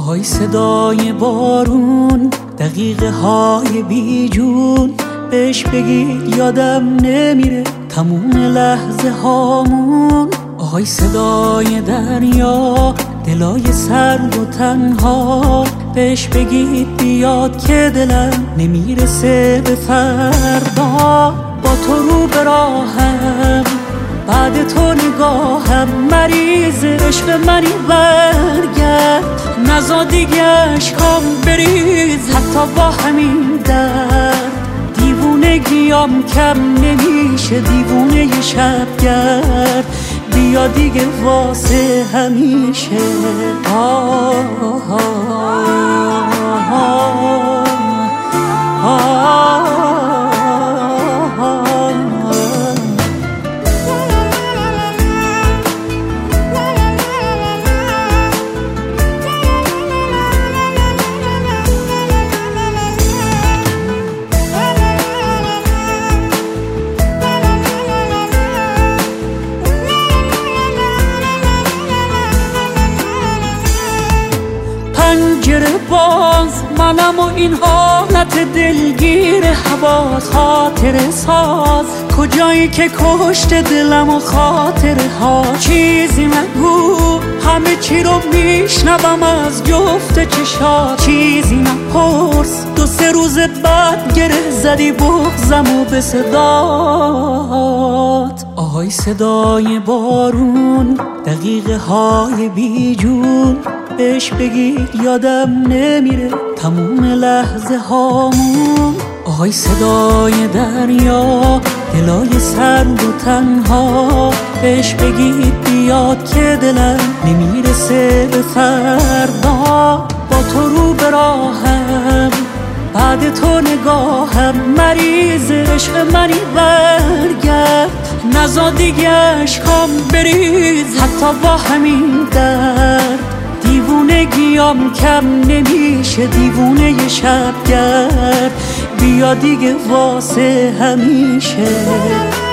آهای صدای بارون، دقیقه های بی جون، بهش بگید یادم نمیره تموم لحظه هامون. آهای صدای دریا، دلای سرد و تنها، بهش بگید بیاد که دلم نمیرسه به فردا. با تو رو به راهم، بعد تو نگاهم، مریض عشق منی برگرد، نزا دیگه عشقام بریز حتی با همین درد. دیوونگیام کم نمیشه، دیوونه ی شبگرد، بیا دیگه واسه همیشه. پنجره باز، منم و این حالت دلگیر حواس، خاطر ساز کجایی که کشت دلم و خاطره ها. چیزی نگو، همه چی رو میشنوم از جفت چشات. چیزی نپرس، 2-3 روز بعد گره زدی بغضم و به صدات. آهای صدای بارون، دقیقه های بی جون، بهش بگید یادم نمیره تموم لحظه هامون. آهای صدای دریا، دلای سرد و تنها، بهش بگید بیاد که دلم نمیرسه به فردا. با تو رو به راهم، بعد تو نگاهم، مریض عشق منی برگرد، نزا دیگه عشقام بریز حتی با همین درد. دیوونگیام کم نمیشه، دیوونه ی شبگرد، بیا دیگه واسه همیشه.